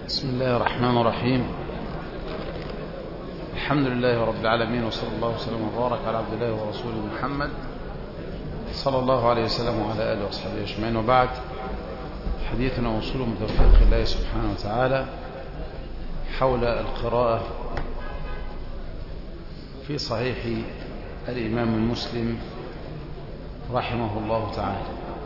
بسم الله الرحمن الرحيم. الحمد لله رب العالمين، وصلى الله وسلم وبارك على عبد الله ورسوله محمد صلى الله عليه وسلم وعلى آله وصحبه أجمعين. وبعد، حديثنا وصول من توفيق الله سبحانه وتعالى حول القراءة في صحيح الإمام مسلم رحمه الله تعالى.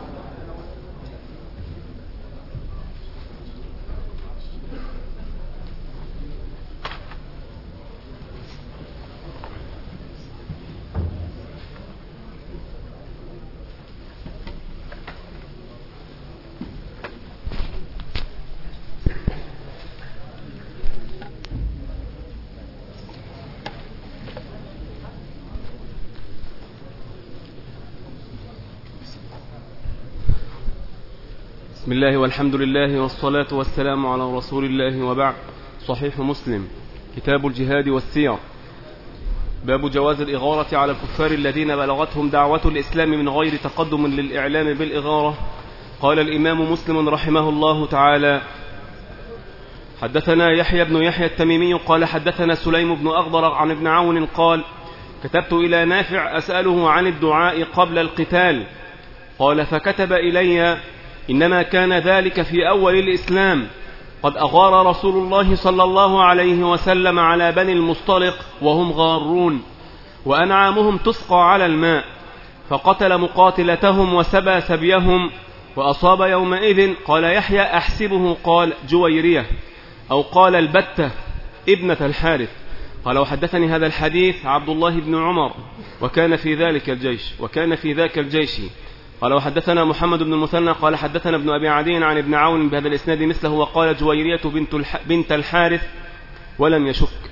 بسم الله والحمد لله والصلاة والسلام على رسول الله، وبعد. صحيح مسلم، كتاب الجهاد والسير، باب جواز الإغارة على الكفار الذين بلغتهم دعوة الإسلام من غير تقدم للإعلام بالإغارة. قال الإمام مسلم رحمه الله تعالى: حدثنا يحيى بن يحيى التميمي قال حدثنا سليم بن أغضر عن ابن عون قال: كتبت إلى نافع أسأله عن الدعاء قبل القتال، قال: فكتب إلي: إنما كان ذلك في أول الإسلام، قد أغار رسول الله صلى الله عليه وسلم على بني المصطلق وهم غارون، وأنعامهم تسقى على الماء، فقتل مقاتلتهم وسبى سبيهم، وأصاب يومئذ، قال يحيى أحسبه قال جويرية أو قال البتة ابنة الحارث. قال: وحدثني هذا الحديث عبد الله بن عمر وكان في ذاك الجيش. قال: وحدثنا محمد بن المثنى قال حدثنا ابن أبي عدي عن ابن عون بهذا الإسناد مثله، وقال جويرية بنت الحارث ولم يشك.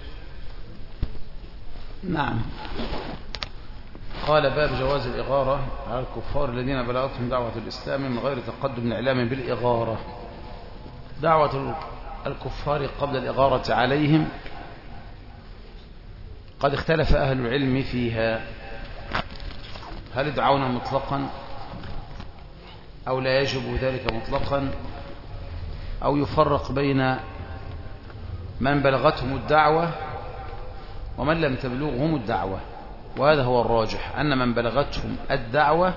نعم. قال: باب جواز الإغارة على الكفار الذين بلغتهم دعوة الإسلام من غير تقدم الإعلام بالإغارة. دعوة الكفار قبل الإغارة عليهم قد اختلف أهل العلم فيها، هل يدعون مطلقا أو لا يجب ذلك مطلقا، أو يفرق بين من بلغتهم الدعوة ومن لم تبلغهم الدعوة. وهذا هو الراجح، أن من بلغتهم الدعوة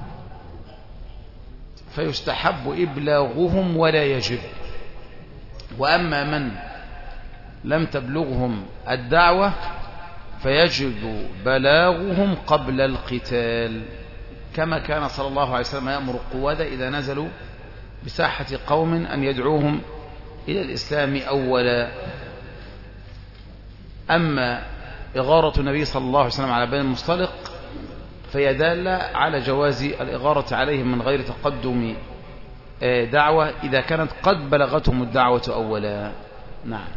فيستحب إبلاغهم ولا يجب، وأما من لم تبلغهم الدعوة فيجب بلاغهم قبل القتال، كما كان صلى الله عليه وسلم يأمر القوادة إذا نزلوا بساحة قوم أن يدعوهم إلى الإسلام أولا. أما إغارة النبي صلى الله عليه وسلم على بني المصطلق فهي دالة على جواز الإغارة عليهم من غير تقدم دعوة إذا كانت قد بلغتهم الدعوة أولا. نعم.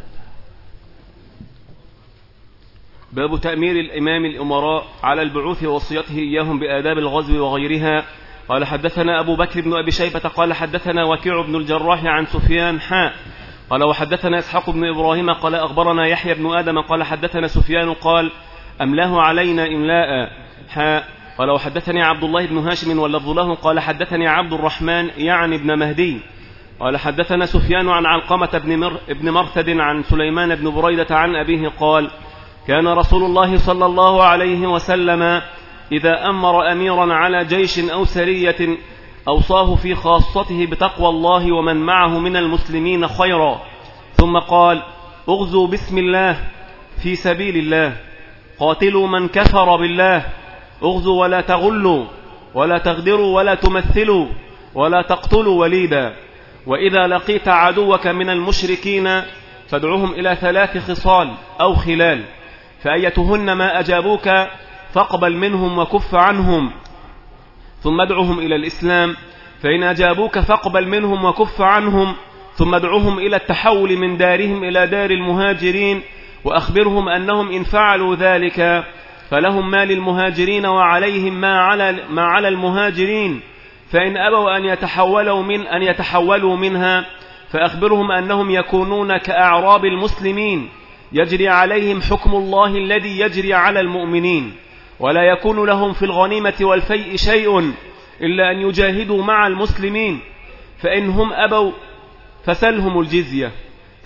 باب تأمير الإمام الأمراء على البعوث ووصيته إياهم بآداب الغزو وغيرها. قال: حدثنا أبو بكر بن أبي شيبة قال حدثنا وكيع بن الجراح عن سفيان قال: وحدثنا إسحاق بن إبراهيم قال أخبرنا يحيى بن آدم قال حدثنا سفيان قال: أملاه علينا إملاء قال: وحدثني عبد الله بن هاشم واللفظ له قال حدثني عبد الرحمن يعني ابن مهدي قال حدثنا سفيان عن علقمة بن مرثد عن سليمان بن بريدة عن أبيه قال: كان رسول الله صلى الله عليه وسلم إذا أمر أميرا على جيش أو سرية أوصاه في خاصته بتقوى الله ومن معه من المسلمين خيرا، ثم قال: اغزوا بسم الله في سبيل الله، قاتلوا من كفر بالله، اغزوا ولا تغلوا ولا تغدروا ولا تمثلوا ولا تقتلوا وليدا، وإذا لقيت عدوك من المشركين فادعوهم إلى 3 خصال أو خلال، فأيتهن ما أجابوك فاقبل منهم وكف عنهم، ثم ادعوهم إلى الإسلام، فإن أجابوك فاقبل منهم وكف عنهم، ثم ادعوهم إلى التحول من دارهم إلى دار المهاجرين، وأخبرهم أنهم إن فعلوا ذلك فلهم ما للمهاجرين وعليهم ما على المهاجرين، فإن أبوا أن يتحولوا منها فأخبرهم أنهم يكونون كأعراب المسلمين يجري عليهم حكم الله الذي يجري على المؤمنين، ولا يكون لهم في الغنيمة والفيء شيء إلا أن يجاهدوا مع المسلمين، فإنهم أبوا فسلهم الجزية،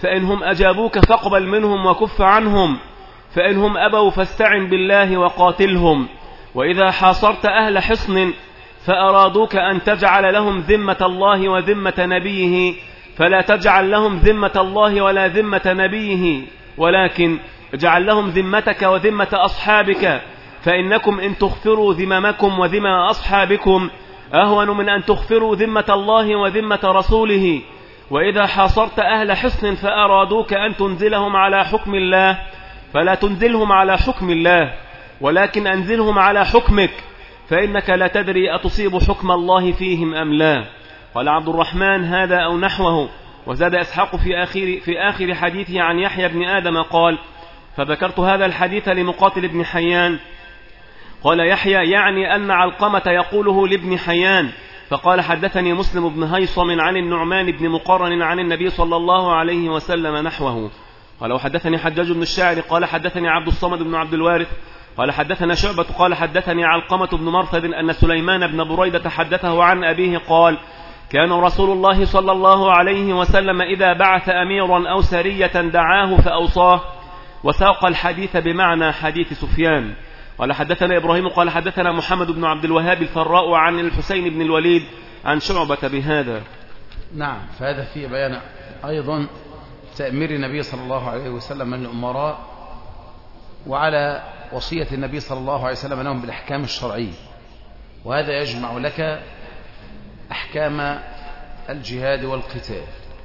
فإنهم أجابوك فاقبل منهم وكف عنهم، فإنهم أبوا فاستعن بالله وقاتلهم. وإذا حاصرت أهل حصن فأرادوك أن تجعل لهم ذمة الله وذمة نبيه، فلا تجعل لهم ذمة الله ولا ذمة نبيه، ولكن اجعل لهم ذمتك وذمة أصحابك، فإنكم إن تغفروا ذممكم وذمم أصحابكم أهون من أن تغفروا ذمة الله وذمة رسوله. وإذا حاصرت أهل حصن فأرادوك أن تنزلهم على حكم الله، فلا تنزلهم على حكم الله، ولكن أنزلهم على حكمك، فإنك لا تدري أتصيب حكم الله فيهم أم لا. قال عبد الرحمن هذا أو نحوه. وزاد إسحاق في آخر حديثه عن يحيى بن آدم قال: فذكرت هذا الحديث لمقاتل بن حيان. قال يحيى: يعني أن علقمة يقوله لابن حيان. فقال: حدثني مسلم بن هيصم عن النعمان بن مقرن عن النبي صلى الله عليه وسلم نحوه. قال: وحدثني حجاج بن الشاعر قال حدثني عبد الصمد بن عبد الوارث قال حدثنا شعبة قال حدثني علقمة بن مرثد أن سليمان بن بريدة حدثه عن أبيه قال: كان رسول الله صلى الله عليه وسلم إذا بعث أميرا أو سرية دعاه فأوصاه. وساق الحديث بمعنى حديث سفيان. قال حدثنا إبراهيم قال حدثنا محمد بن عبد الوهاب الفراء عن الحسين بن الوليد عن شعبة بهذا. نعم، فهذا فيه بيان أيضا تأمير النبي صلى الله عليه وسلم من الأمراء، وعلى وصية النبي صلى الله عليه وسلم لهم بالأحكام الشرعية، وهذا يجمع لك أحكام الجهاد والقتال.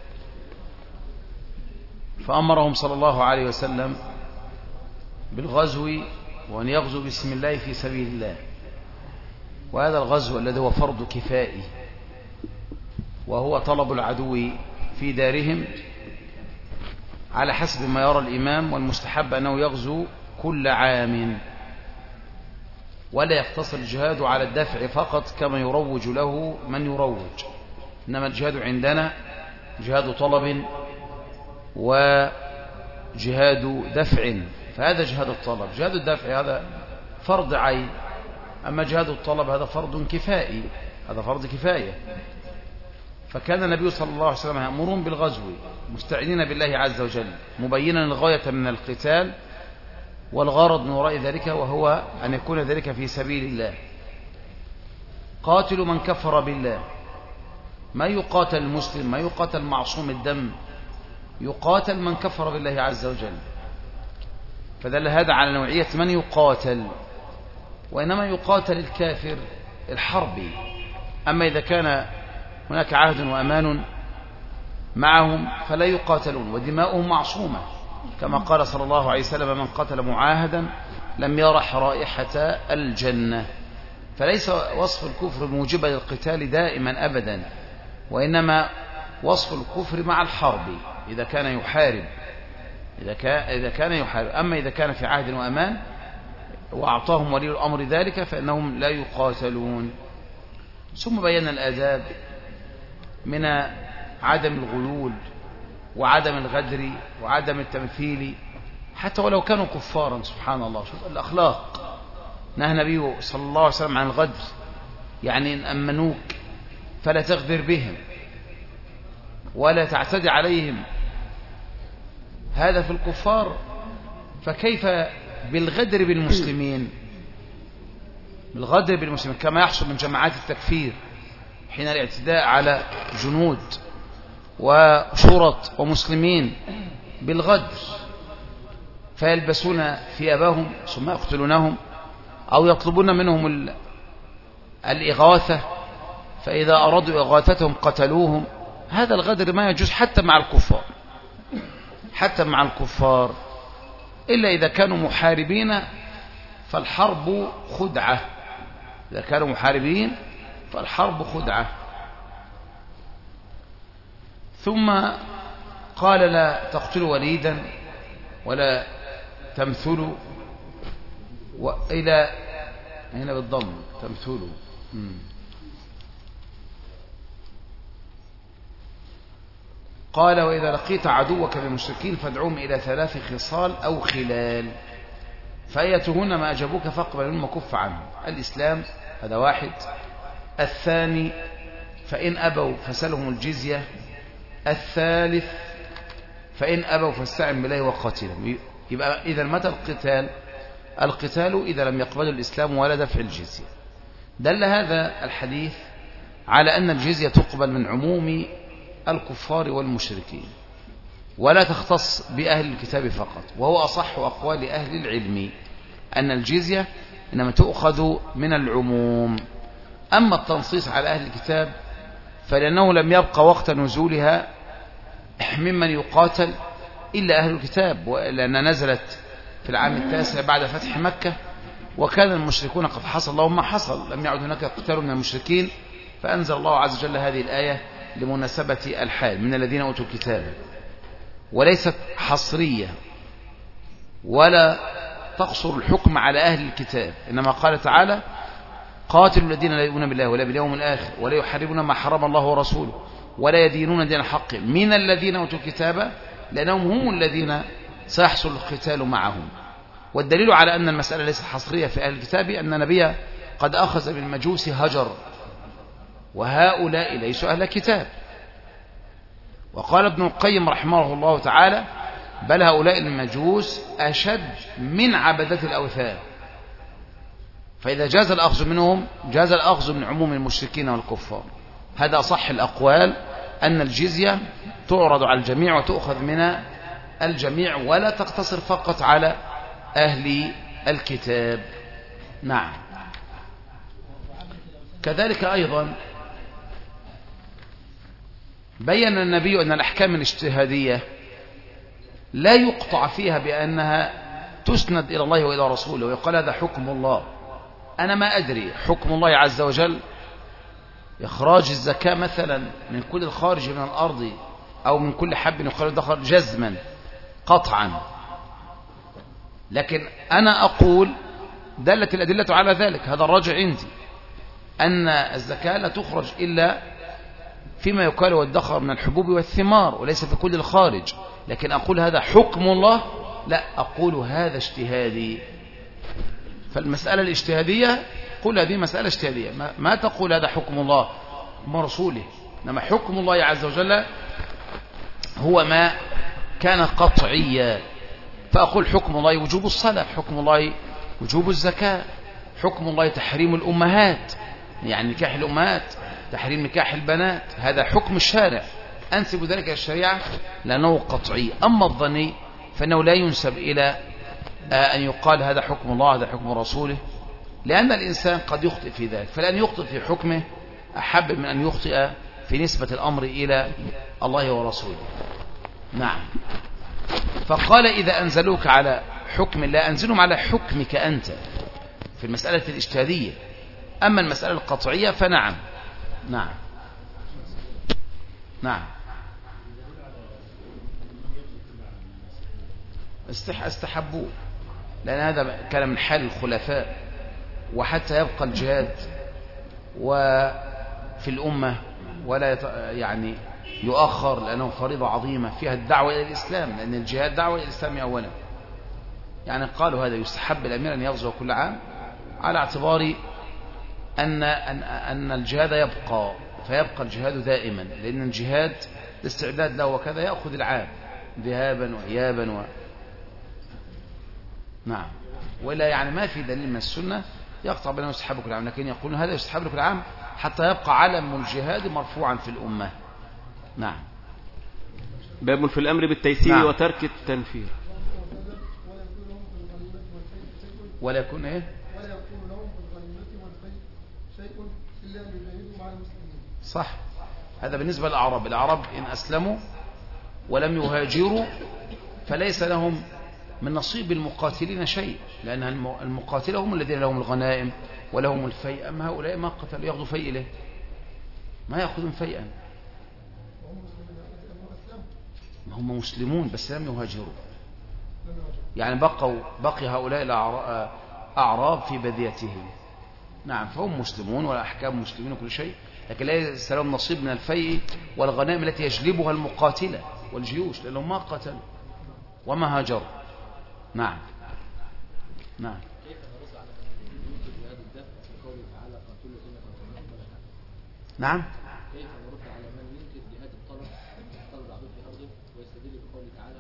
فأمرهم صلى الله عليه وسلم بالغزو، وأن يغزو بسم الله في سبيل الله، وهذا الغزو الذي هو فرض كفائي، وهو طلب العدو في دارهم على حسب ما يرى الإمام، والمستحب أنه يغزو كل عام، ولا يقتصر الجهاد على الدفع فقط كما يروج له من يروج، إنما الجهاد عندنا جهاد طلب وجهاد دفع. فهذا جهاد الطلب، جهاد الدفع هذا فرض عين، أما جهاد الطلب هذا فرض كفائي، هذا فرض كفاية. فكان النبي صلى الله عليه وسلم يأمرون بالغزو مستعينين بالله عز وجل، مبينا الغاية من القتال والغرض من وراء ذلك، وهو أن يكون ذلك في سبيل الله. قاتلوا من كفر بالله، ما يقاتل المسلم، ما يقاتل معصوم الدم، يقاتل من كفر بالله عز وجل. فدل هذا على نوعية من يقاتل، وإنما يقاتل الكافر الحربي. أما إذا كان هناك عهد وأمان معهم فلا يقاتلون، ودماؤهم معصومة، كما قال صلى الله عليه وسلم: من قتل معاهدا لم يرح رائحة الجنة. فليس وصف الكفر موجبا للقتال دائما أبدا، وإنما وصف الكفر مع الحرب إذا كان يحارب، إذا كان يحارب. أما إذا كان في عهد وأمان وأعطاهم ولي الأمر ذلك فإنهم لا يقاتلون. ثم بينا الآداب من عدم الغلول وعدم الغدر وعدم التمثيل حتى ولو كانوا كفارا. سبحان الله، شوف الأخلاق. نهى النبي صلى الله عليه وسلم عن الغدر، يعني إن أمنوك فلا تغدر بهم ولا تعتدي عليهم، هذا في الكفار. فكيف بالغدر بالمسلمين؟ بالغدر بالمسلمين كما يحصل من جماعات التكفير حين الاعتداء على جنود وشرط ومسلمين بالغدر، فيلبسون ثيابهم ثم يقتلونهم، أو يطلبون منهم الإغاثة، فإذا أرادوا إغاثتهم قتلوهم. هذا الغدر ما يجوز حتى مع الكفار، حتى مع الكفار، إلا إذا كانوا محاربين فالحرب خدعة. إذا كانوا محاربين فالحرب خدعة. ثم قال: لا تقتلوا وليدا ولا تمثلوا، وإلى هنا بالضم تمثلوا. قال: وإذا لقيت عدوك بالمشركين فادعوهم إلى 3 خصال أو خلال، فأيتهن ما أجابوك فاقبل منهم وكف عنهم. الإسلام هذا واحد. الثاني: فإن أبوا فسلهم الجزية. الثالث: فإن أبوا فاستعن بالله وقاتلهم. يبقى إذا متى القتال إذا لم يقبلوا الإسلام ولا دفع الجزية. دل هذا الحديث على أن الجزية تقبل من عموم الكفار والمشركين ولا تختص بأهل الكتاب فقط، وهو أصح أقوال أهل العلم أن الجزية إنما تؤخذ من العموم. أما التنصيص على أهل الكتاب فلأنه لم يبقى وقت نزولها ممن يقاتل إلا أهل الكتاب، لأن نزلت في العام 9 بعد فتح مكة، وكان المشركون قد حصل لهم ما حصل، لم يعد هناك قتال من المشركين، فأنزل الله عز وجل هذه الآية لمناسبة الحال من الذين أوتوا الكتاب، وليست حصرية ولا تقصر الحكم على أهل الكتاب، إنما قال تعالى قاتلوا الذين لا يؤمنون بالله ولا باليوم الآخر ولا يحرمون ما حرم الله ورسوله ولا يدينون دين الحق من الذين أوتوا الكتاب لأنهم هم الذين سيحصل القتال معهم. والدليل على أن المسألة ليست حصرية في أهل الكتاب أن النبي قد أخذ بالمجوس هجر، وهؤلاء ليسوا أهل الكتاب. وقال ابن القيم رحمه الله تعالى بل هؤلاء المجوس أشد من عبدة الأوثان، فإذا جاز الأخذ منهم جاز الأخذ من عموم المشركين والكفار. هذا صح الأقوال أن الجزية تعرض على الجميع وتؤخذ من الجميع ولا تقتصر فقط على أهل الكتاب. نعم. كذلك أيضا بيّن النبي أن الأحكام الاجتهادية لا يقطع فيها بأنها تسند إلى الله وإلى رسوله ويقال هذا حكم الله. أنا ما أدري حكم الله عز وجل إخراج الزكاة مثلا من كل الخارج من الأرض أو من كل حب يخرج دخل جزما قطعا، لكن أنا أقول دلت الأدلة على ذلك، هذا الراجع عندي أن الزكاة لا تخرج إلا فيما يقال والدخر من الحبوب والثمار وليس في كل الخارج. لكن أقول هذا حكم الله؟ لا، أقول هذا اجتهادي. فالمسألة الاجتهادية قل هذه مسألة اجتهادية، ما تقول هذا حكم الله ورسوله، إنما حكم الله عز وجل هو ما كان قطعيا. فأقول حكم الله وجوب الصلاة، حكم الله وجوب الزكاة، حكم الله تحريم الأمهات يعني نكاح الأمهات، تحريم نكاح البنات، هذا حكم الشارع أنسب ذلك الشريعة لأنه قطعي. أما الظني فإنه لا ينسب إلى أن يقال هذا حكم الله هذا حكم رسوله، لأن الإنسان قد يخطئ في ذلك، فلأن يخطئ في حكمه أحب من أن يخطئ في نسبة الأمر إلى الله ورسوله. نعم. فقال إذا أنزلوك على حكم الله أنزلهم على حكمك أنت في المسألة الاجتهادية، أما المسألة القطعية فنعم. نعم. نعم. استحبوه لأن هذا كان من حال الخلفاء، وحتى يبقى الجهاد وفي الأمة ولا يعني يؤخر لأنه فريضة عظيمة فيها الدعوة إلى الإسلام، لأن الجهاد دعوة إلى الإسلام أولا. يعني قالوا هذا يستحب الأمير أن يغزو كل عام على اعتبار أن الجهاد يبقى، فيبقى الجهاد دائما، لأن الجهاد الاستعداد له وكذا يأخذ العام ذهابا وإيابا نعم. ولا يعني ما في دليل من السنة يقطع بأنه يستحب كل عام، لكن يقولون هذا يستحب كل عام حتى يبقى علم الجهاد مرفوعا في الأمة. نعم. باب في الأمر بالتيسير نعم. وترك التنفير. ولا يكون إيه؟ ولا يكون لهم في الغنيمة والخير شيء إلا أن يجاهدوا مع المسلمين. صح. هذا بالنسبة للأعراب. الأعراب إن أسلموا ولم يهاجروا فليس لهم من نصيب المقاتلين شيء، لأن المقاتلة هم الذين لهم الغنائم ولهم الفيء، أما هؤلاء ما قتلوا يأخذوا فيء له، ما يأخذون فيئا، ما هم مسلمون بس لم يهاجروا، يعني بقي هؤلاء الأعراب في باديتهم. نعم. فهم مسلمون والأحكام مسلمين وكل شيء، لكن ليس لهم نصيب من الفيء والغنائم التي يجلبها المقاتلة والجيوش، لأنهم ما قتلوا وما هاجروا. نعم. نعم. نعم. كيف نرد على من ينكر جهاد الطلب العدو في أرضه ويستدل بقوله تعالى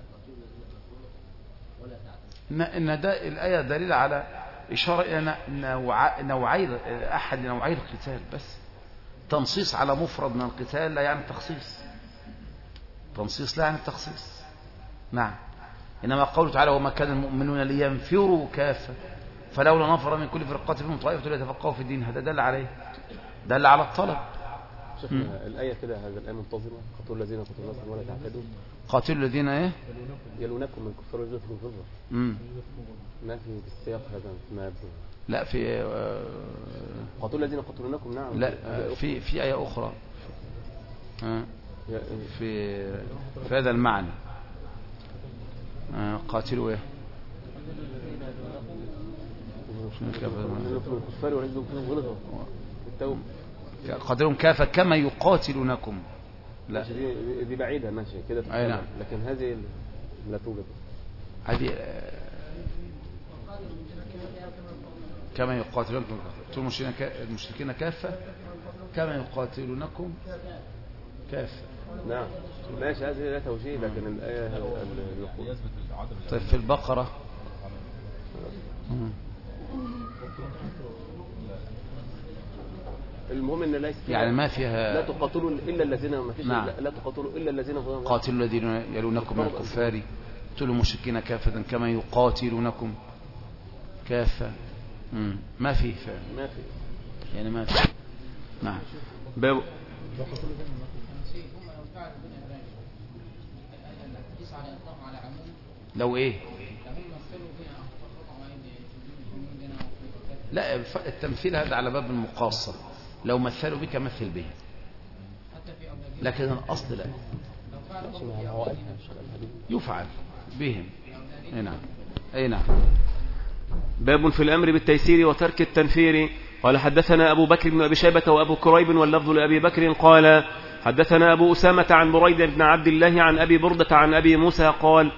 إن ده الآية دليل على إشارة إلى نوعي أحد نوعي القتال بس. تنصيص على مفرد من القتال لا يعني تخصيص. تنصيص لا يعني تخصيص. نعم. إنما قوله تعالى وما كان المؤمنون لينفروا كافة فلولا نفر من كل فرقة منهم طائفة ليتفقهوا في الدين. هذا دل عليه، دل على الطلب. شيخنا الآية كده هذا الآية منتظمة. قاتلوا الذين قتلوكم ولا تعتدوا. قاتلوا الذين ايه يلونكم من كفار ويزيدكم كفرا. ما في السياق هذا ما لا في قاتلوا الذين قتلونكم. نعم. لا في آية أخرى في هذا المعنى. قاتلوا ايه قاتلهم كافة كما يقاتلونكم. لا دي بعيدة ماشي كده. نعم. لكن هذه لا توجد. هذه كما يقاتلونكم المشركين كافة كما يقاتلونكم كافة. نعم ماشي. هذه لا توجيه لكن الآية يقول. طيب في البقرة المهم ان ليس يعني ما فيها لا تقاتلوا الا الذين ما فيش. نعم. لا تقاتلوا الا الذين قاتلوا الذين يلونكم من الكفار قتلوا المشركين كافة كما يقاتلونكم كافة. ما في يعني ما في. نعم. باب لو ايه لا التمثيل هذا على باب المقاصة. لو مثلوا بك مثل به لكن الأصل لا يفعل بهم. اي نعم. باب في الأمر بالتيسير وترك التنفير. قال حدثنا أبو بكر بن أبي شيبة وأبو كريب واللفظ لأبي بكر قال حدثنا أبو أسامة عن بريد بن عبد الله عن أبي بردة عن أبي موسى قال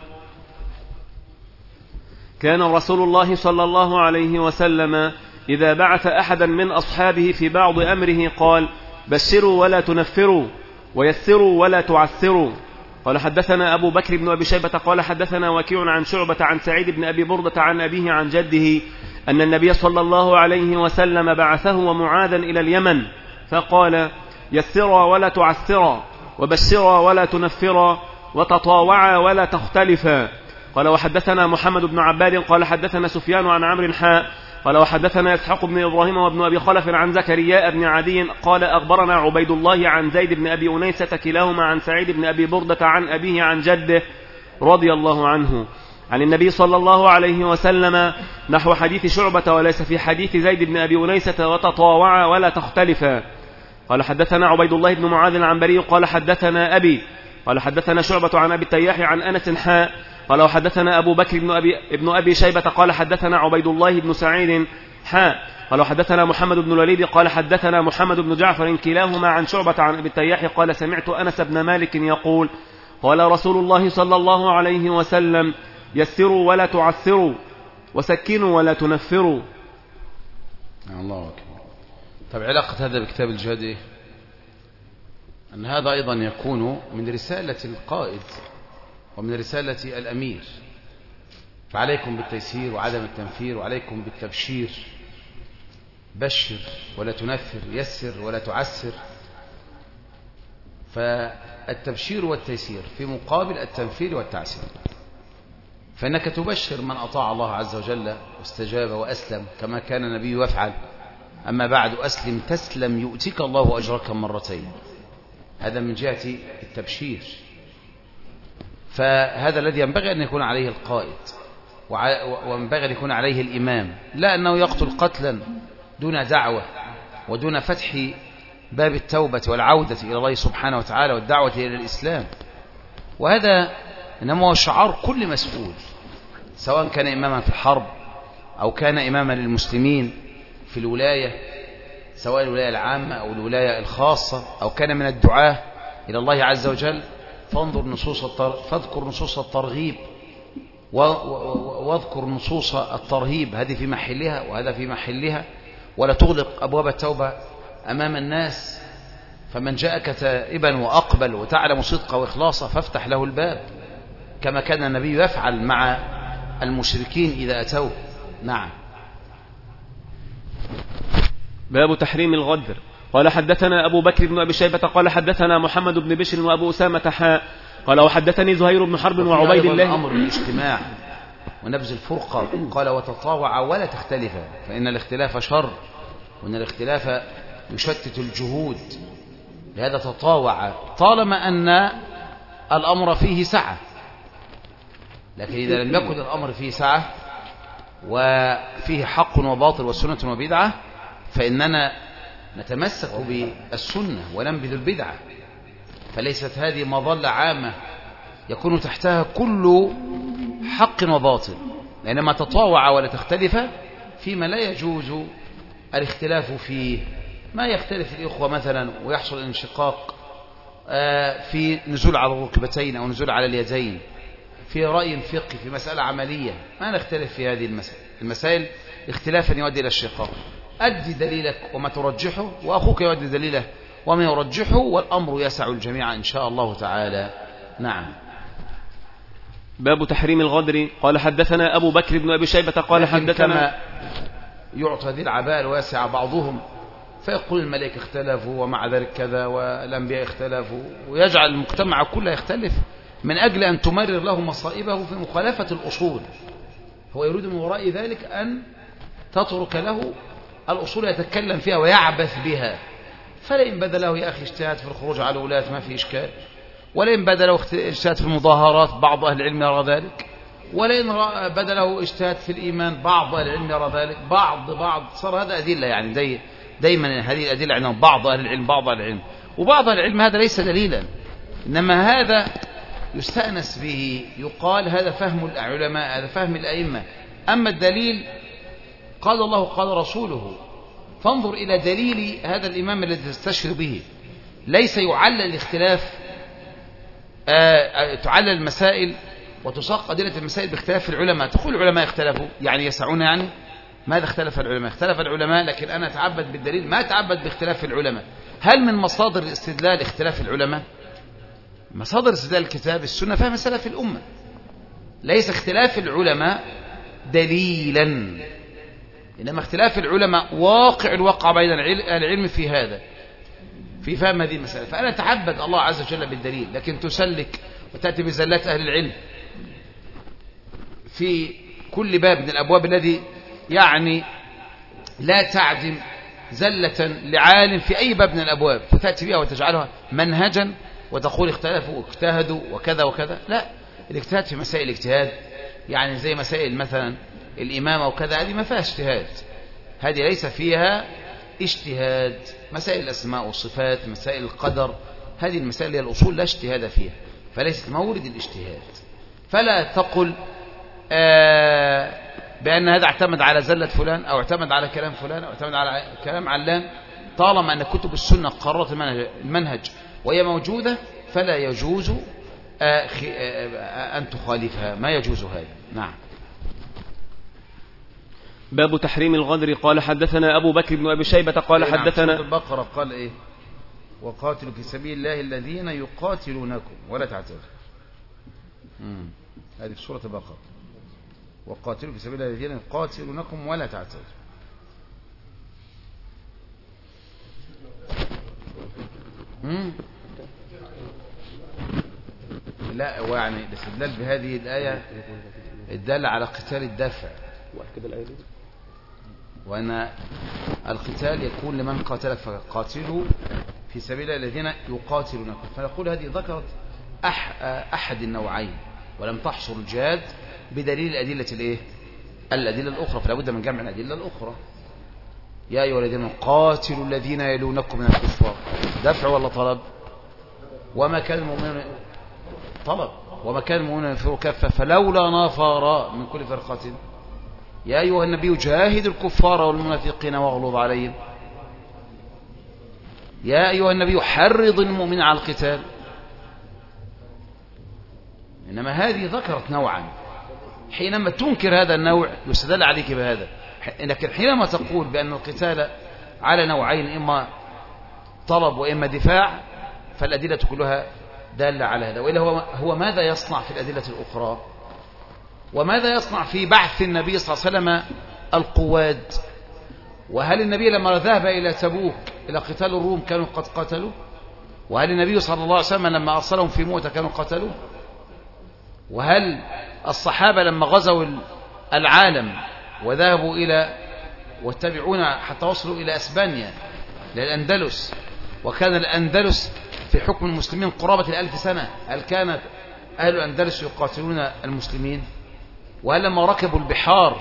كان رسول الله صلى الله عليه وسلم إذا بعث أحدا من أصحابه في بعض أمره قال بشروا ولا تنفروا ويسروا ولا تعسروا. قال حدثنا أبو بكر بن أبي شيبة قال حدثنا وكيع عن شعبة عن سعيد بن أبي بردة عن أبيه عن جده أن النبي صلى الله عليه وسلم بعثه ومعاذا إلى اليمن فقال يسرا ولا تعسرا وبشرا ولا تنفرا وتطاوعا ولا تختلفا. قال وحدثنا محمد بن عباد قال حدثنا سفيان عن عمرو قال وحدثنا إسحاق بن إبراهيم وابن أبي خلف عن زكريا بن عدي قال أخبرنا عبيد الله عن زيد بن أبي أنيسة كلاهما عن سعيد بن أبي بردة عن أبيه عن جده رضي الله عنه عن النبي صلى الله عليه وسلم نحو حديث شعبة وليس في حديث زيد بن أبي أنيسة وتطاوعا ولا تختلفا. قال حدثنا عبيد الله بن معاذ العنبري قال حدثنا أبي قال حدثنا شعبة عن أبي التياح عن أنس قال وحدثنا أبو بكر بن أبي شيبة قال حدثنا عبيد الله بن سعيد قال وحدثنا محمد بن الوليد قال حدثنا محمد بن جعفر كلاهما عن شعبة عن أبي التياح قال سمعت أنس بن مالك يقول قال رسول الله صلى الله عليه وسلم يسروا ولا تعسروا وسكنوا ولا تنفروا. الله أكبر. طب علاقة هذا بكتاب الجهاد إيه؟ أن هذا أيضا يكون من رسالة القائد ومن رسالة الأمير. فعليكم بالتيسير وعدم التنفير وعليكم بالتبشير. بشر ولا تنفر يسر ولا تعسر. فالتبشير والتيسير في مقابل التنفير والتعسير. فإنك تبشر من أطاع الله عز وجل واستجاب وأسلم كما كان النبي يفعل. أما بعد أسلم تسلم يؤتيك الله أجرك مرتين. هذا من جهة التبشير. فهذا الذي ينبغي أن يكون عليه القائد وينبغي أن يكون عليه الإمام. لا أنه يقتل قتلا دون دعوة ودون فتح باب التوبة والعودة إلى الله سبحانه وتعالى والدعوة إلى الإسلام. وهذا إنما هو شعار كل مسؤول سواء كان إماما في الحرب أو كان إماما للمسلمين في الولاية سواء الولاية العامة أو الولاية الخاصة أو كان من الدعاة إلى الله عز وجل. فاذكر نصوص الترغيب واذكر نصوص الترهيب. هذه في محلها وهذا في محلها. ولا تغلق أبواب التوبة أمام الناس. فمن جاءك تائبا وأقبل وتعلم صدقه وإخلاصه فافتح له الباب كما كان النبي يفعل مع المشركين إذا أتوه. نعم. باب تحريم الغدر. قال حدثنا أبو بكر بن أبي شيبة قال حدثنا محمد بن بشر وأبو أسامة حاء قال وحدثني زهير بن حرب وعبيد الله. أمر الاجتماع ونبذ الفرقة. قال وتطاوع ولا تختلف فإن الاختلاف شر وإن الاختلاف يشتت الجهود. لهذا تطاوع طالما أن الأمر فيه سعة. لكن إذا لم يكن الأمر فيه سعة وفيه حق وباطل وسنة وبدعة فإننا نتمسك بالسنة وننبذ البدعة. فليست هذه مظلة عامة يكون تحتها كل حق وباطل، لأنما تطاوع ولا تختلف فيما لا يجوز الاختلاف فيه. ما يختلف الإخوة مثلا ويحصل الانشقاق في نزول على الركبتين أو نزول على اليدين في رأي فقهي في مسألة عملية، ما نختلف في هذه المسائل اختلافا يؤدي إلى الشقاق. أدي دليلك وما ترجحه وأخوك يؤدي دليله وما يرجحه والأمر يسع الجميع إن شاء الله تعالى. نعم. باب تحريم الغدر. قال حدثنا أبو بكر بن أبي شيبة قال حدثنا كما يعطى ذي العباء الواسعة بعضهم فيقول الملائكة اختلفوا ومع ذلك كذا والأنبياء اختلفوا ويجعل المجتمع كله يختلف من أجل أن تمرر له مصائبه في مخالفة الأصول. هو يريد من وراء ذلك أن تترك له الأصول يتكلم فيها ويعبث بها. فلئن بدا له يا أخي اجتهاد في الخروج على الولاة ما في إشكال، ولئن بدا له اجتهاد في المظاهرات بعض أهل العلم يرى ذلك، ولئن بدا له اجتهاد في الإيمان بعض أهل العلم يرى ذلك. بعض صار هذا أدلة يعني دايما هذه الأدلة عندهم بعض أهل العلم بعض أهل العلم وبعض أهل العلم. هذا ليس دليلا، إنما هذا يستأنس به يقال هذا فهم العلماء هذا فهم الأئمة. أما الدليل قال الله قال رسوله، فانظر إلى دليل هذا الإمام الذي تستشهد به. ليس يعلل الاختلاف تعلل المسائل وتساق أدلة المسائل باختلاف العلماء. تقول العلماء اختلفوا يعني يسعون يعني ماذا اختلف العلماء؟ اختلف العلماء لكن أنا أتعبد بالدليل ما أتعبد باختلاف العلماء. هل من مصادر الاستدلال اختلاف العلماء؟ مصادر استدلال الكتاب السنة فهم سلف الأمة. ليس اختلاف العلماء دليلا، إنما اختلاف العلماء واقع الواقع بين العلم في هذا في فهم هذه المسألة. فأنا أتعبد الله عز وجل بالدليل، لكن تسلك وتأتي بزلات أهل العلم في كل باب من الأبواب الذي يعني لا تعدم زلة لعالم في أي باب من الأبواب فتأتي بها وتجعلها منهجا وتقول اختلفوا واجتهدوا وكذا وكذا. لا، الاجتهاد في مسائل الاجتهاد يعني زي مسائل مثلا الإمامة وكذا هذه ما فيها اجتهاد، هذه ليس فيها اجتهاد. مسائل الأسماء والصفات مسائل القدر هذه المسائل هي الأصول لا اجتهاد فيها فليست مورد الاجتهاد. فلا تقل بأن هذا اعتمد على زلة فلان أو اعتمد على كلام فلان أو اعتمد على كلام علان. طالما أن كتب السنة قررت المنهج وهي موجودة فلا يجوز أن تخالفها، ما يجوز هذا. نعم. باب تحريم الغدر. قال حدثنا أبو بكر بن أبي شيبة قال حدثنا البقرة قال إيه؟ وقاتلوا في سبيل الله الذين يقاتلونكم ولا تعتدوا. هذه في سورة البقرة. وقاتلوا في سبيل الله الذين يقاتلونكم ولا تعتدوا. لا ويعني الاستدلال بهذه الآية الدالة على قتال الدفع، وأن القتال يكون لمن قاتلك فقاتلوا في سبيل الذين يقاتلونكم. فنقول هذه ذكرت أحد النوعين ولم تحصر الجهاد بدليل الأدلة الأخرى، فلا بد من جمع الأدلة الأخرى. يا أيها الذين قاتلوا الذين يلونكم من الكفار دفع ولا طلب؟ وما كان المؤمنون طلب وما كان المؤمنون ينفروا كافة فلولا نفر من كل فرقة. يا أيها النبي جاهد الكفار والمنافقين واغلظ عليهم. يا أيها النبي حرض المؤمن على القتال. إنما هذه ذكرت نوعا، حينما تنكر هذا النوع يستدل عليك بهذا. لكن حينما تقول بأن القتال على نوعين إما طلب وإما دفاع فالأدلة كلها دالة على هذا. وإلا هو ماذا يصنع في الأدلة الأخرى؟ وماذا يصنع في بعث النبي صلى الله عليه وسلم القواد؟ وهل النبي لما ذهب إلى تبوك إلى قتال الروم كانوا قد قتلوا؟ وهل النبي صلى الله عليه وسلم لما أرسلهم في مؤتة كانوا قتلوا؟ وهل الصحابة لما غزوا العالم وذهبوا إلى واتبعون حتى وصلوا إلى أسبانيا للأندلس، وكان الأندلس في حكم المسلمين قرابة 1000 سنة، هل كانت أهل الأندلس يقاتلون المسلمين؟ وهل لما ركبوا البحار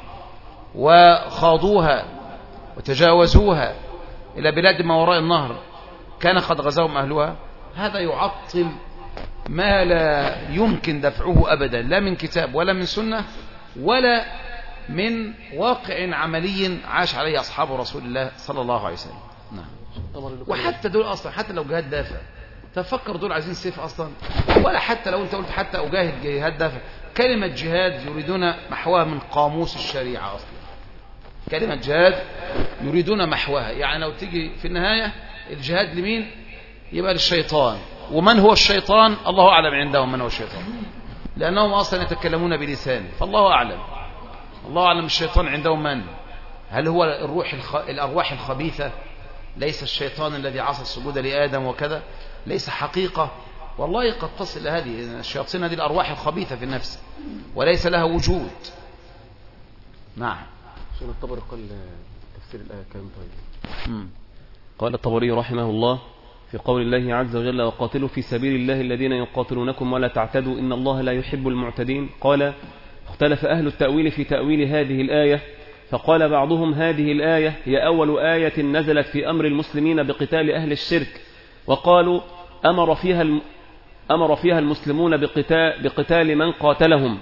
وخاضوها وتجاوزوها إلى بلاد ما وراء النهر كان قد غزاهم أهلها؟ هذا يعطل ما لا يمكن دفعه أبدا، لا من كتاب ولا من سنة ولا من واقع عملي عاش عليه أصحاب رسول الله صلى الله عليه وسلم. نعم. وحتى دول أصلا حتى لو جهاد دافع، تفكر دول عايزين سيف أصلا، ولا حتى لو أنت قلت حتى أجاهد جهاد دافع، كلمة جهاد يريدون محوها من قاموس الشريعة أصلا. كلمة جهاد يريدون محوها، يعني لو تيجي في النهاية الجهاد لمين؟ يبقى للشيطان. ومن هو الشيطان؟ الله أعلم عندهم من هو الشيطان، لأنهم أصلا يتكلمون بلسان، فالله أعلم. الله أعلم الشيطان عندهم من؟ هل هو الأرواح الخبيثة؟ ليس الشيطان الذي عصى السجود لآدم وكذا، ليس حقيقة. والله قد تصل هذه الشياطين، هذه الأرواح الخبيثة في النفس وليس لها وجود. نعم. شيخ الطبري قال تفسير الآية كام؟ طيب قال الطبري رحمه الله في قول الله عز وجل وقاتلوا في سبيل الله الذين يقاتلونكم ولا تعتدوا إن الله لا يحب المعتدين. قال اختلف أهل التأويل في تأويل هذه الآية، فقال بعضهم هذه الآية هي أول آية نزلت في أمر المسلمين بقتال أهل الشرك، وقالوا أمر فيها المسلمون بقتال من قاتلهم،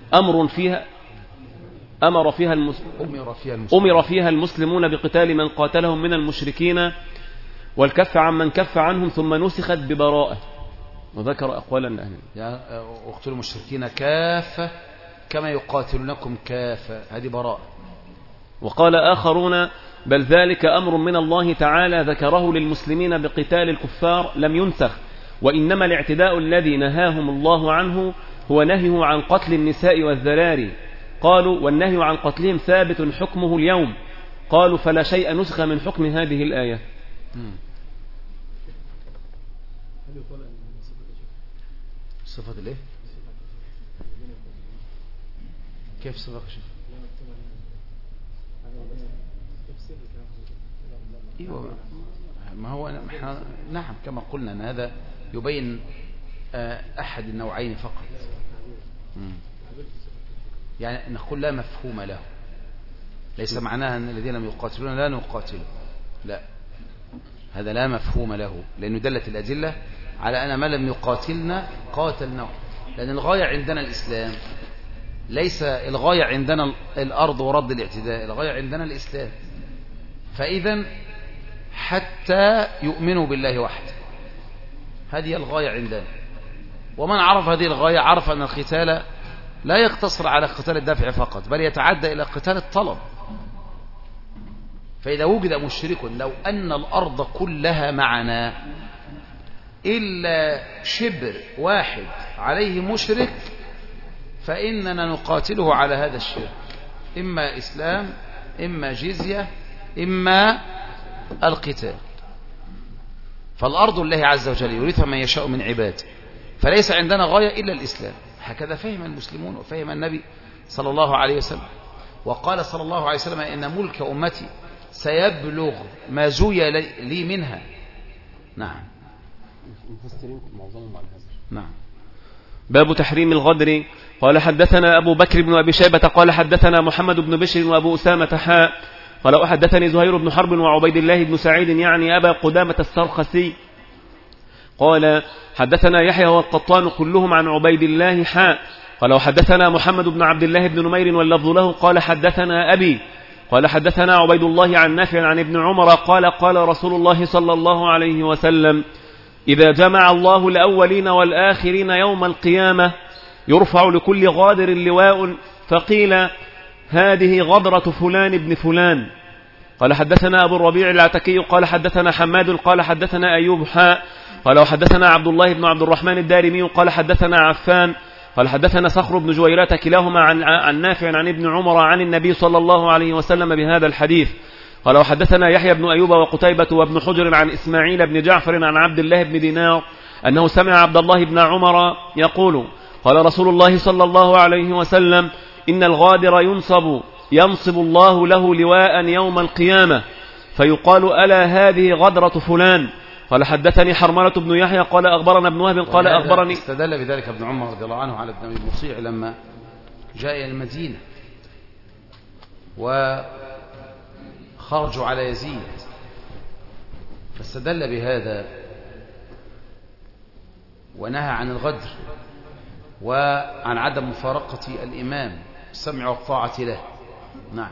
أمر فيها المسلمون بقتال من قاتلهم من المشركين والكف عن من كف عنهم، ثم نسخت ببراءة. وذكر أقوالا أهل يا اقتلوا المشركين كافة كما يقاتلونكم كافة، هذه براءة. وقال آخرون بل ذلك أمر من الله تعالى ذكره للمسلمين بقتال الكفار لم ينسخ، وإنما الاعتداء الذي نهاهم الله عنه هو نهيه عن قتل النساء والذراري. قالوا والنهي عن قتلهم ثابت حكمه اليوم. قالوا فلا شيء نسخ من حكم هذه الآية. صفة الايه؟ كيف صفة شيخ؟ ايوه ما هو نعم كما قلنا ان هذا يبين احد النوعين فقط. يعني نقول لا مفهوم له، ليس معناها ان الذين لم يقاتلون لا نقاتل، لا، هذا لا مفهوم له، لأنه دلت الأدلة على أن ما لم يقاتلنا قاتلناه، لأن الغاية عندنا الإسلام، ليس الغاية عندنا الأرض ورد الاعتداء، الغاية عندنا الإسلام. فإذا حتى يؤمنوا بالله وحده، هذه الغاية عندنا. ومن عرف هذه الغاية عرف أن القتال لا يقتصر على قتال الدافع فقط، بل يتعدى إلى قتال الطلب. فإذا وجد مشرك لو أن الأرض كلها معنا إلا شبر واحد عليه مشرك فإننا نقاتله على هذا الشرك، إما إسلام إما جزية إما القتال. فالأرض الله عز وجل يورثها من يشاء من عباده، فليس عندنا غاية إلا الإسلام. هكذا فهم المسلمون وفهم النبي صلى الله عليه وسلم. وقال صلى الله عليه وسلم إن ملك أمتي سيبلغ ما زوي لي منها. نعم. نعم. باب تحريم الغدر. قال حدثنا أبو بكر بن أبي شيبة قال حدثنا محمد بن بشر وأبو أسامة حاء قال حدثني زهير بن حرب وعبيد الله بن سعيد يعني أبا قدامة السرخسي قال حدثنا يحيى والقطان كلهم عن عبيد الله حاء قال حدثنا محمد بن عبد الله بن نمير واللفظ له قال حدثنا أبي قال حدثنا عبيد الله عن نافع عن ابن عمر قال قال رسول الله صلى الله عليه وسلم إذا جمع الله الأولين والآخرين يوم القيامة يرفع لكل غادر لواء فقيل هذه غدرة فلان ابن فلان. قال حدثنا أبو الربيع العتكي قال حدثنا حماد قال حدثنا أيوب حاء قال وحدثنا عبد الله بن عبد الرحمن الدارمي قال حدثنا عفان قال حدثنا صخر بن جويرة كلاهما عن نافع عن ابن عمر عن النبي صلى الله عليه وسلم بهذا الحديث. قال وحدثنا يحيى بن أيوب وقتيبة وابن حجر عن إسماعيل بن جعفر عن عبد الله بن دينار أنه سمع عبد الله بن عمر يقول قال رسول الله صلى الله عليه وسلم إن الغادر ينصب الله له لواء يوم القيامة فيقال ألا هذه غدرة فلان. قال حدثني حرملة بن يحيى قال أخبرنا ابن وهب قال أخبرني. استدل بذلك ابن عمر رضي الله عنه على ابن أبي مطيع لما جاء إلى المدينة وخرجوا على يزيد، فاستدل بهذا ونهى عن الغدر وعن عدم مفارقة الإمام السمع والطاعة له. نعم.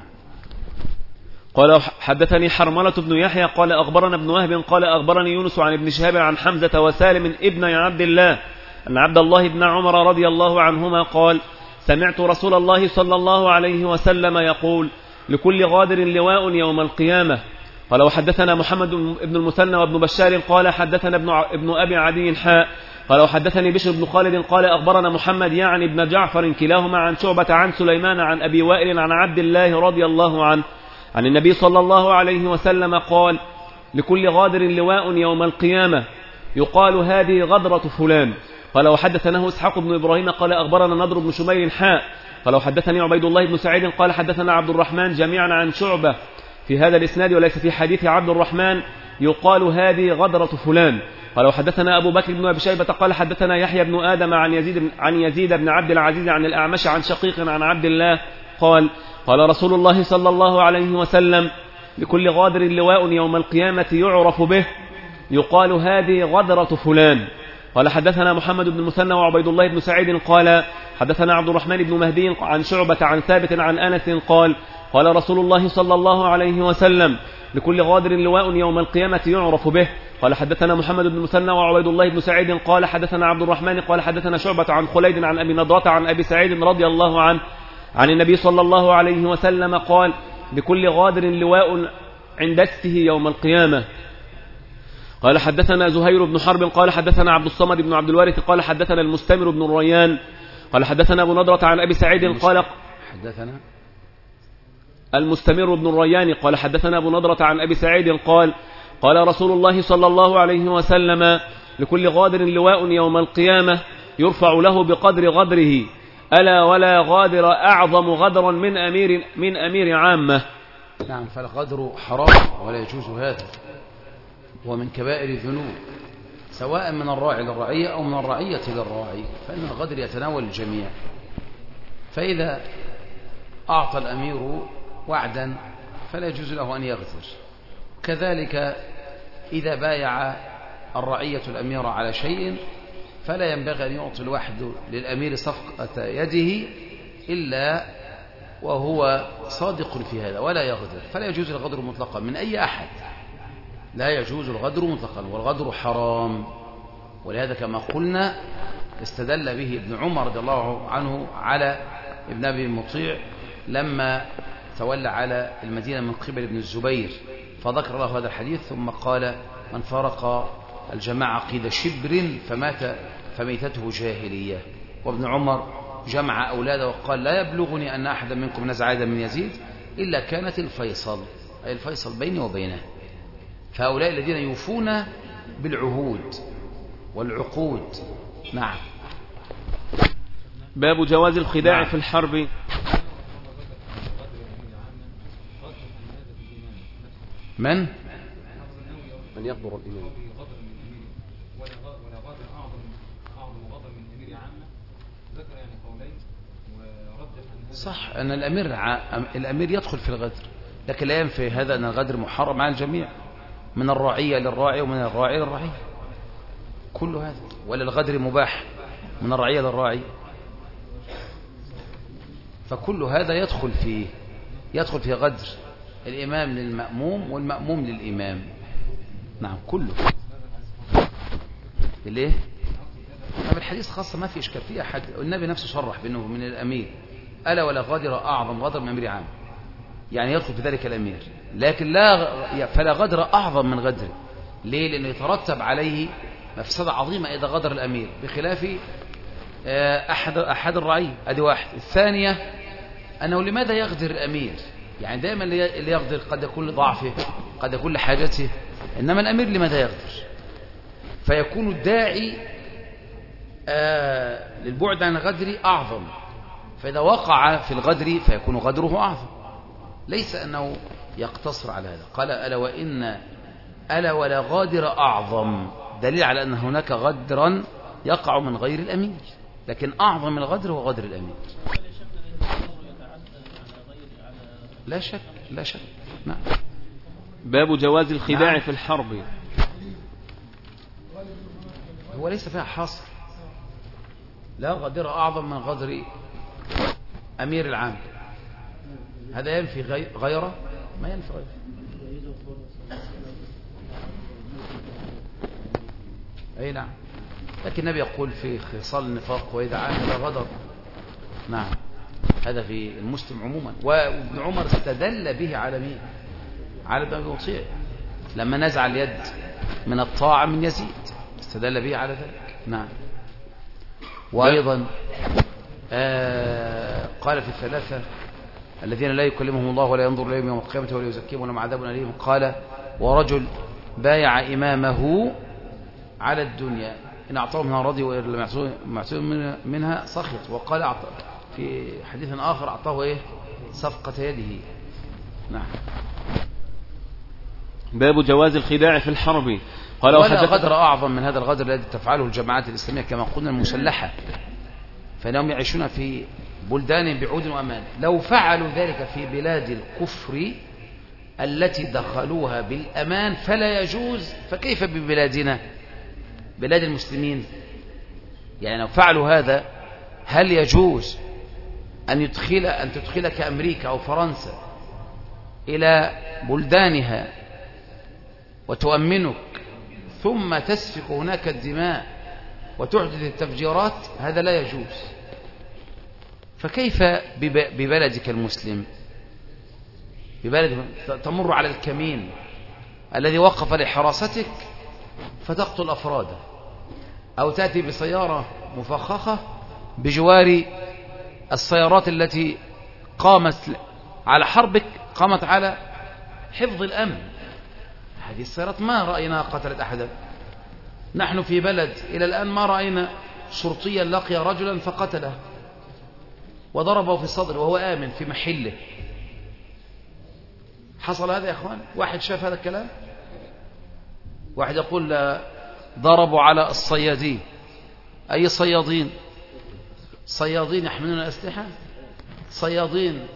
قال حدثني حرملة بن يحيى قال أخبرنا ابن وهب قال أخبرني يونس عن ابن شهاب عن حمزة وسالم ابن عبد الله أن عبد الله بن عمر رضي الله عنهما قال سمعت رسول الله صلى الله عليه وسلم يقول لكل غادر لواء يوم القيامة. قال وحدثنا محمد بن المثنى وابن بشار قال حدثنا ابن أبي عدي حاء قال وحدثني بشر بن خالد قال أخبرنا محمد يعني ابن جعفر كلاهما عن شعبة عن سليمان عن أبي وائل عن عبد الله رضي الله عنه عن النبي صلى الله عليه وسلم قال لكل غادر لواء يوم القيامة يقال هذه غدرة فلان. قال وحدثناه إسحاق بن إبراهيم قال أخبرنا نضر بن شمير حاء قال وحدثني عبيد الله بن سعيد قال حدثنا عبد الرحمن جميعا عن شعبة في هذا الإسناد وليس في حديث عبد الرحمن يقال هذه غدرة فلان. قال وحدثنا أبو بكر بن أبي شيبة قال حدثنا يحيى بن آدم عن يزيد بن عبد العزيز عن الأعمش عن شقيق عن عبد الله قال قال رسول الله صلى الله عليه وسلم لكل غادر لواء يوم القيامة يعرف به يقال هذه غدرة فلان. قال حدثنا محمد بن المثنى وعبيد الله بن سعيد قال حدثنا عبد الرحمن بن مهدي عن شعبة عن ثابت عن أنس قال قال رسول الله صلى الله عليه وسلم لكل غادر لواء يوم القيامة يعرف به. قال حدثنا محمد بن المثنى وعبيد الله بن سعيد قال حدثنا عبد الرحمن قال حدثنا شعبة عن خليد عن أبي نضرة عن أبي سعيد رضي الله عنه عن النبي صلى الله عليه وسلم قال لكل غادر لواء عند استه يوم القيامة. قال حدثنا زهير بن حرب قال حدثنا عبد الصمد بن عبد الوارث قال حدثنا المستمر بن الريان قال حدثنا أبو نضرة عن أبي سعيد قال حدثنا المستمر بن الريان قال حدثنا أبو نضرة عن أبي سعيد قال قال رسول الله صلى الله عليه وسلم لكل غادر لواء يوم القيامة يرفع له بقدر غدره ألا ولا غادر أعظم غدرا من أمير عامة. نعم. فالغدر حرام ولا يجوز هذا ومن كبائر الذنوب سواء من الراعي للرعية أو من الرعية للراعي، فإن الغدر يتناول الجميع. فإذا أعطى الأمير وعدا فلا يجوز له أن يغدر، كذلك إذا بايع الرعية الأمير على شيء فلا ينبغي أن يعطي الواحد للأمير صفقة يده إلا وهو صادق في هذا ولا يغدر، فلا يجوز الغدر مطلقا من أي أحد، لا يجوز الغدر مطلقا، والغدر حرام. ولهذا كما قلنا استدل به ابن عمر رضي الله عنه على ابن أبي مطيع لما تولى على المدينة من قبل ابن الزبير، فذكر له هذا الحديث ثم قال من فرق الجماعة قيد شبر فمات فميتته جاهلية. وابن عمر جمع أولاده وقال لا يبلغني أن أحدا منكم نزع يدا من يزيد إلا كانت الفيصل، أي الفيصل بيني وبينه. فهؤلاء الذين يوفون بالعهود والعقود. نعم. باب جواز الخداع في الحرب. من يغدر الإمام صح أن الأمير يدخل في الغدر، لكن لا ينفي هذا أن الغدر محرم على الجميع من الرعية للراعي ومن الراعي للرعية، كل هذا. ولا الغدر مباح من الرعية للراعي، فكل هذا يدخل في غدر الإمام للمأموم والمأموم للإمام. نعم كله. ليه؟ الحديث خاصة ما في إشكال فيه أحد، النبي نفسه صرح بأنه من الأمير ألا ولا غادر أعظم غدر من أمير عام، يعني يدخل في ذلك الأمير، لكن فلا غدر أعظم من غدره. ليه؟ لأنه يترتب عليه مفسدة عظيمة إذا غدر الأمير، بخلاف أحد الرعية. هذه واحد. الثانية أنه لماذا يغدر الأمير؟ يعني دائما اللي يغدر قد يكون لضعفه، قد يكون لحاجته، إنما الأمير لماذا يغدر؟ فيكون الداعي للبعد عن الغدر أعظم، فإذا وقع في الغدر فيكون غدره أعظم، ليس أنه يقتصر على هذا. قال ألا ولا غادر أعظم، دليل على أن هناك غدرا يقع من غير الأمير، لكن أعظم من الغدر هو غدر الأمير. لا شك لا شك. نعم. باب جواز الخداع نعم. في الحرب. هو ليس فيها حصر، لا غدر أعظم من غدر أمير العام، هذا ينفي غيره؟ ما ينفي غيره. أي نعم، لكن النبي يقول في خصال النفاق وإذا عاهد غدر. نعم، هذا في المسلم عموما. وابن عمر استدل به على مين؟ على ابن أبي مطيع لما نزع اليد من الطاعة من يزيد، استدل به على ذلك. نعم. وأيضا قال في الثلاثة الذين لا يكلمهم الله ولا ينظر إليهم يوم القيامة ولا يزكيهم ولهم عذاب أليم، قال ورجل بايع إمامه على الدنيا إن أعطاه منها رضي وإن لم يعطيه منها سخط. وقال في حديث آخر أعطاه صفقة يده. نعم. باب جواز الخداع في الحرب. قال ولا غدر أعظم من هذا الغدر الذي تفعله الجماعات الإسلامية كما قلنا المسلحة، فإنهم يعيشون في بلدان بعود وأمان. لو فعلوا ذلك في بلاد الكفر التي دخلوها بالأمان فلا يجوز، فكيف ببلادنا بلاد المسلمين؟ يعني لو فعلوا هذا هل يجوز أن تدخلك أمريكا أو فرنسا إلى بلدانها وتؤمنك ثم تسفك هناك الدماء وتحدث التفجيرات؟ هذا لا يجوز. فكيف ببلدك المسلم، ببلد تمر على الكمين الذي وقف لحراستك فتقتل أفراده، أو تأتي بسيارة مفخخة بجوار السيارات التي قامت على حربك، قامت على حفظ الأمن. هذه السيارات ما رأينا قتلت أحدا. نحن في بلد إلى الآن ما رأينا شرطيا لقي رجلا فقتله وضربه في صدره وهو آمن في محله. حصل هذا يا أخوان؟ واحد شاف هذا الكلام؟ واحد يقول ضربوا على الصيادين. أي صيادين؟ صيادين يحملون الأسلحة، صيادين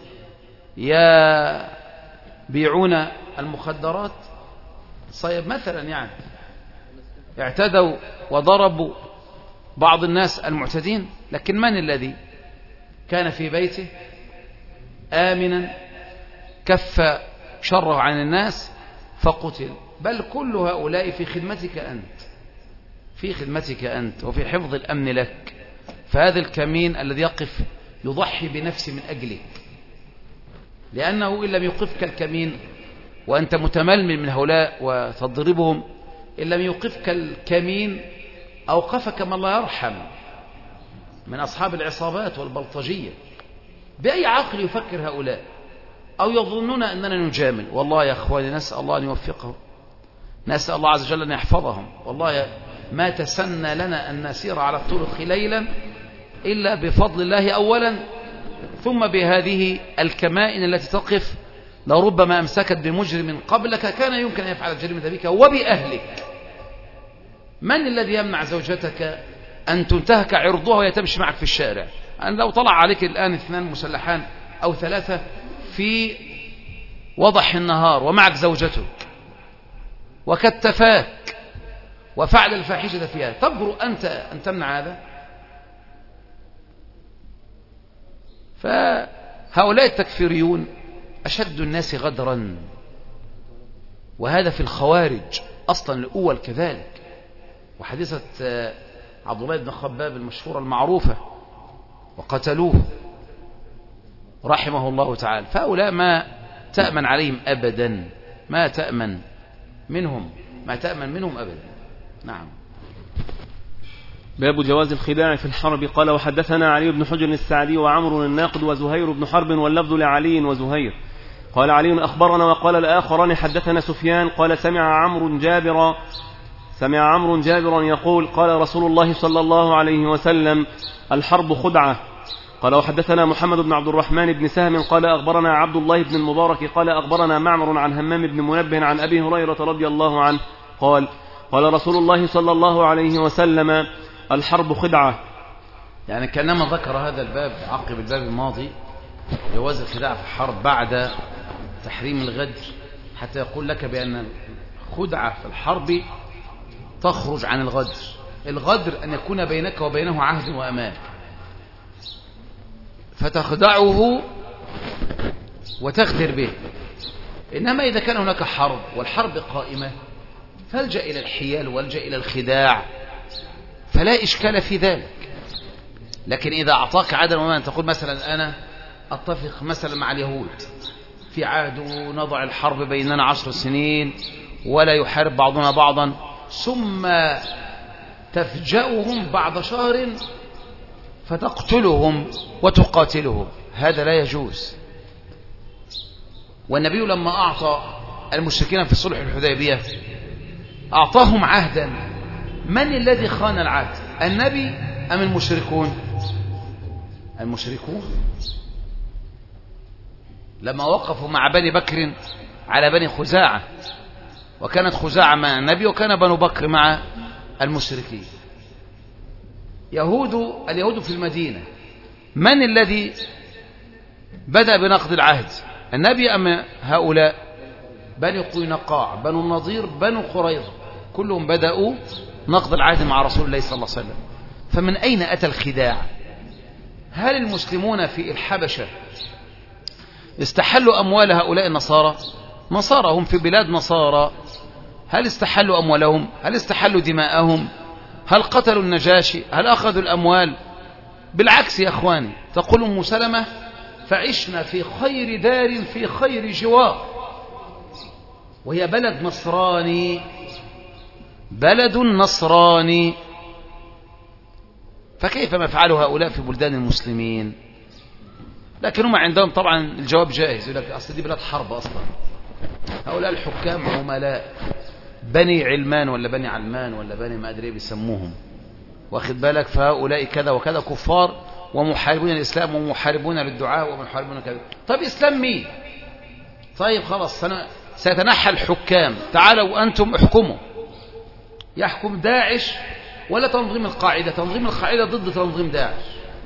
يبيعون المخدرات، صياد مثلا يعني اعتدوا وضربوا بعض الناس المعتدين. لكن من الذي كان في بيته آمنا كف شره عن الناس فقتل؟ بل كل هؤلاء في خدمتك أنت، في خدمتك أنت وفي حفظ الأمن لك. فهذا الكمين الذي يقف يضحي بنفسه من أجلك، لأنه إن لم يوقفك الكمين وأنت متململ من هؤلاء وتضربهم، إن لم يوقفك الكمين أوقفك من لا يرحم من أصحاب العصابات والبلطجية. بأي عقل يفكر هؤلاء؟ أو يظنون أننا نجامل؟ والله يا أخواني نسأل الله أن يوفقهم، نسأل الله عز وجل أن يحفظهم. والله ما تسنى لنا أن نسير على الطرق ليلا إلا بفضل الله أولا، ثم بهذه الكمائن التي تقف لربما أمسكت بمجرم قبلك كان يمكن أن يفعل الجريمة بك وبأهلك. من الذي يمنع زوجتك أن تنتهك عرضها وهي تمشي معك في الشارع؟ أن لو طلع عليك الآن 2 مسلحان أو 3 في وضح النهار ومعك زوجتك وكتفاك وفعل الفاحشة فيها، تجرؤ أنت أن تمنع هذا؟ فهؤلاء التكفيريون أشد الناس غدرا، وهذا في الخوارج أصلا الأول كذلك. وحديثة عبد الله بن خباب المشهورة المعروفة وقتلوه رحمه الله تعالى. فهؤلاء ما تأمن عليهم أبدا، ما تأمن منهم أبدا. نعم. باب جواز الخداع في الحرب. قال وحدثنا علي بن حجر السعدي وعمر الناقد وزهير بن حرب واللفظ لعلي وزهير. قال علي أخبرنا وقال الآخران حدثنا سفيان قال سمع عمرو جابرا يقول قال رسول الله صلى الله عليه وسلم الحرب خدعة. قال وحدثنا محمد بن عبد الرحمن بن سهم قال أخبرنا عبد الله بن المبارك قال أخبرنا معمر عن همام بن منبه عن أبي هريرة رضي الله عنه قال قال رسول الله صلى الله عليه وسلم الحرب خدعة. يعني كأنما ذكر هذا الباب عقب الباب الماضي جواز الخداع في الحرب بعد تحريم الغدر، حتى يقول لك بأن الخدعة في الحرب تخرج عن الغدر. الغدر أن يكون بينك وبينه عهد وأمان فتخدعه وتغدر به. إنما إذا كان هناك حرب والحرب قائمة فالجأ إلى الحيال والجأ إلى الخداع فلا إشكال في ذلك. لكن إذا أعطاك عهدا وأمان، تقول مثلا أنا أتفق مثلا مع اليهود في عهد ونضع الحرب بيننا 10 سنين ولا يحارب بعضنا بعضا، ثم تفجأهم بعد شهر فتقتلهم وتقاتلهم، هذا لا يجوز. والنبي لما أعطى المشركين في صلح الحديبية أعطاهم عهدا. من الذي خان العهد، النبي أم المشركون؟ المشركون لما وقفوا مع بني بكر على بني خزاعة، وكانت خزاعة مع النبي وكان بنو بكر مع المشركين. اليهود في المدينة، من الذي بدأ بنقض العهد، النبي أم هؤلاء؟ بني قينقاع، بنو النضير، بنو قريظة، كلهم بدأوا نقض العهد مع رسول الله صلى الله عليه وسلم. فمن أين أتى الخداع؟ هل المسلمون في الحبشة استحلوا أموال هؤلاء النصارى؟ نصارى هم في بلاد نصارى، هل استحلوا أموالهم؟ هل استحلوا دماءهم؟ هل قتلوا النجاشي؟ هل أخذوا الأموال؟ بالعكس يا أخواني، تقول أم سلمة فعشنا في خير دار في خير جوار، وهي بلد نصراني، فكيف ما يفعل هؤلاء في بلدان المسلمين؟ لكن هم عندهم طبعا الجواب جاهز، يقول لك أصل دي بلاد حرب أصلا، هؤلاء الحكام عملاء بني علمان ولا بني علمان ولا بني ما أدري بيسموهم، واخد بالك؟ فهؤلاء كذا وكذا كفار ومحاربون الإسلام ومحاربون للدعاء ومحاربون كذا. طيب إسلام مين؟ طيب خلاص سيتنحى الحكام، تعالوا أنتم احكموا. يحكم داعش ولا تنظيم القاعدة؟ تنظيم القاعدة ضد تنظيم داعش،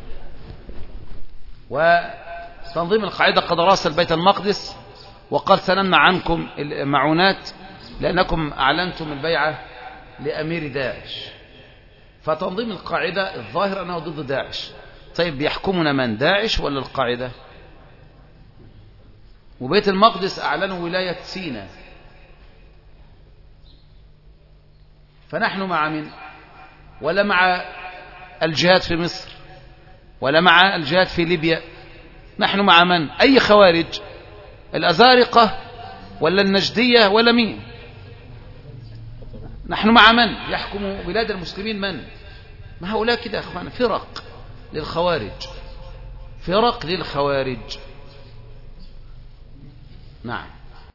وتنظيم القاعدة قد راسل بيت المقدس وقال سنمنع عنكم المعونات لأنكم أعلنتم البيعة لأمير داعش. فتنظيم القاعدة الظاهر أنه ضد داعش. طيب يحكمنا من، داعش ولا القاعدة؟ وبيت المقدس أعلنوا ولاية سيناء، فنحن مع من؟ ولا مع الجهاد في مصر ولا مع الجهاد في ليبيا؟ نحن مع من؟ أي خوارج؟ الأزارقة ولا النجدية ولا مين؟ نحن مع من يحكم بلاد المسلمين؟ من؟ ما هؤلاء كده يا أخوانا فرق للخوارج، فرق للخوارج. نعم.